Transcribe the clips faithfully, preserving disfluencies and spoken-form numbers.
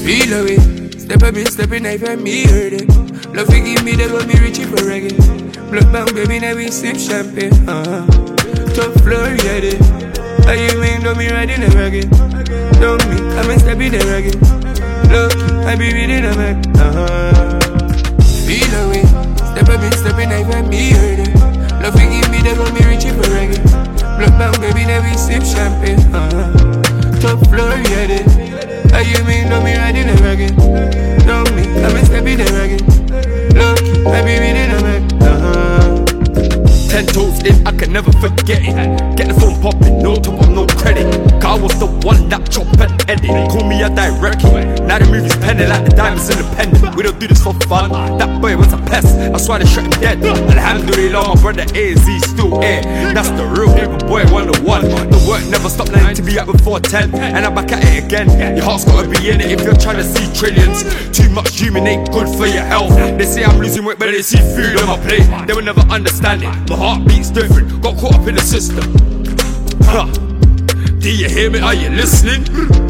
Feel away, step up in, step in, I find me heard it. Love you give me, they got me reaching for reggae. Blood bang, baby, now we sip champagne. Uh-huh. Top floor, yeah, it. How you mean, don't me riding a reggae? Don't me, I'm a step in the reggae. Look, I be reading a man. Uh-huh. Feel away, step up in, step in, I find me heard it. Love you give me, they got me reaching for reggae. Blood bang, baby, now we sip champagne. Uh-huh. Top floor, yeah, it. How you mean, don't me riding a reggae? Don't me, I'm a step in the reggae. Look, I be reading a man. Uh-huh. Ten toes in, I can never forget it. Get the phone popping, no top up, no credit. Car was the one that chop and edit. Call me a direct. Now the movie's penny like the diamonds independent. We don't do this for fun. That boy was a pest, that's why they shot him dead. Alhamdulillah, my brother A Z still here. That's the real paper boy one oh one. The work never stopped, nine to be up before ten. And I'm back at it again. Your heart's gotta be in it if you're trying to see trillions. Too much human ain't good for your health. They say I'm losing weight, but they see food on my plate. They will never understand it. My heartbeat's different, got caught up in the system. Huh. Do you hear me? Are you listening?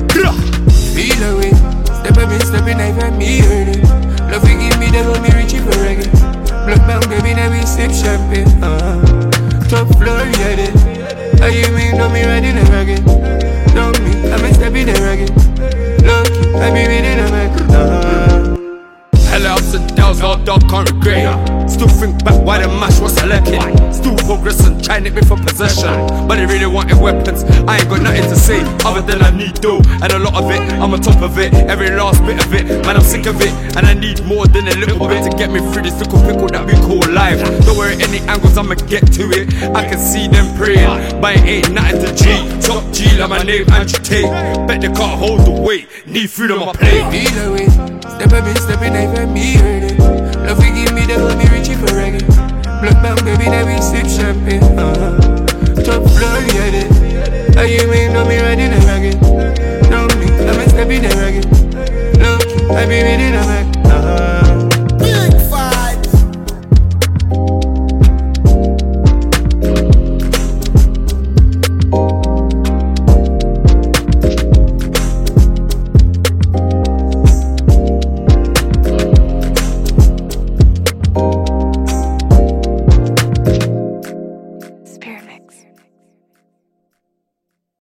Feel away, step up in, step in, I find me heard it. Love you give me, they got me reaching for reggae. Blood bang, baby, now we sip champagne. Uh-huh. Top floor, yeah, it. How you mean, don't me riding a reggae? Don't me, I'm a step in the reggae. Look, I be reading a man. Uh-huh. Hella ups and downs, all dog can't regret it. Still think back why the mash was selected. Still progressing, trying it for possession. But they really wanted weapons, I ain't got nothing to say other than I need dough. And a lot of it, I'm on top of it. Every last bit of it, man I'm sick of it. And I need more than a little bit to get me through this little pickle that we call life. Don't worry any angles, I'ma get to it. I can see them praying, but it ain't nothing to G. Top G like my name Andrew Tate. Bet they can't hold the weight, need food on my plate. Feel away, step up in, step in, I find me heard it. Love you give me, they got me reaching for reggae. Blood bang, baby, now we sip champagne. Uh-huh. Top floor, yeah, it. How you mean, don't me riding a reggae? Don't me, I'm a step in the reggae. Look, I be reading a man.